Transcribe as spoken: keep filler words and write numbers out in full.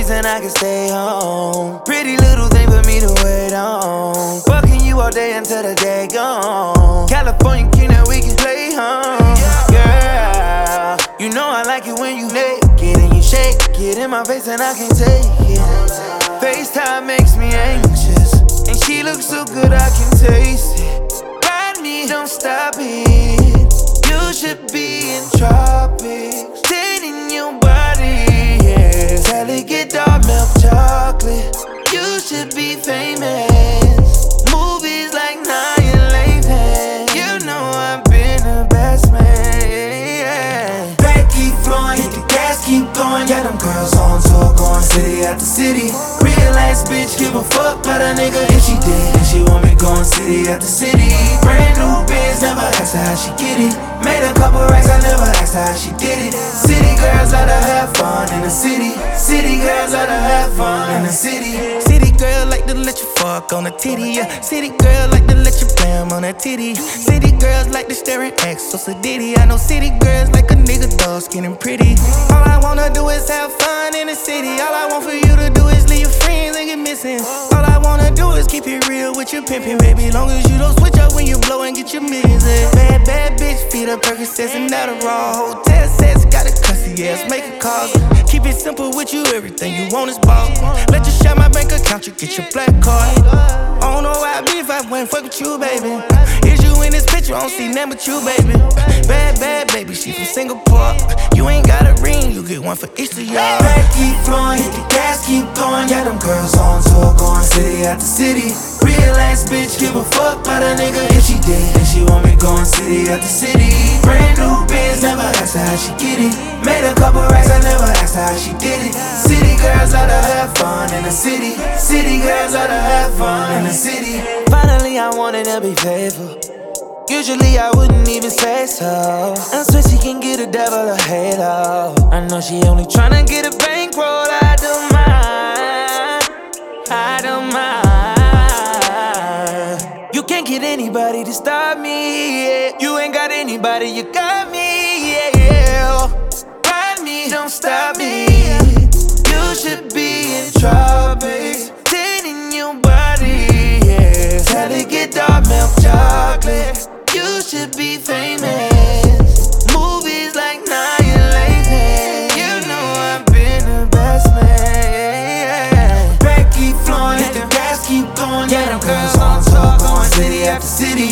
face and I can stay home. Pretty little thing for me to wait on. Fucking you all day until the day gone. California king that we can play home. Girl, you know I like it when you naked and you shake it in my face and I can't take it. FaceTime makes me anxious, and she looks so good I can taste it. Ride me, don't stop it. You should be in tropics, dating your body, yeah. Delicate dark milk chocolate. You should be famous. Movies like Annihilation. You know I've been the best man, yeah. Back keep flowing, hit the gas, keep going. Yeah, them girls on tour, going city after city. Real ass bitch, give a fuck about a nigga if she did. And she want me going city after city. Brand new biz, never asked her how she get it. Made a couple racks, I never asked her how she did it. City girls like to have fun in the city. City girls like to have fun in the city. City girl like to let you fuck on a titty, yeah. City girl like to let you bam on a titty. City girls like to stare at X, so sedity. I know city girls like a nigga dog, skin and pretty. All I wanna do is have fun in the city. All I want for you to do is leave your friends and get missing. All I wanna do is keep it real with your pimpin', baby. Long as you don't switch up when you blow and get your millions in. Bad, bad bitch, feed up Percocets and Adderall. Hotel sets, got a cussy ass, make a call. Keep it simple with you, everything you want is ball. Let you share my bank account, you get your black card. I don't know why I'd be if I wouldn't fuck with you, baby. Is you in this picture, I don't see nothing but you, baby. Bad, bad baby, she from Singapore. You ain't got a ring, you get one for each of y'all. Back keep flowing, hit the gas, keep going. Yeah, them girls on tour, going city after city. Real ass bitch, give a fuck about a nigga if she did. And she want me going city after city. Brand new biz, never asked her how she get it. Made a couple racks, I never asked her how she did it. City girls like to have fun in the city. City girls like to have fun in the city. Finally I wanted to be faithful. Usually I wouldn't even say so. I swear she can get a devil a halo. I know she only tryna get a bankroll. I don't mind, I don't mind. You can't get anybody to stop me, yeah. You ain't got anybody, you got me, yeah, yeah. Ride me, don't stop me. You should be in tropics, dating your body, yeah. Delicate dark milk chocolate. You should be famous. Movies like Annihilation. You know I've been the best man. Back keep flowing, hit the gas keep going. Yeah, them girls on tour, going city after city.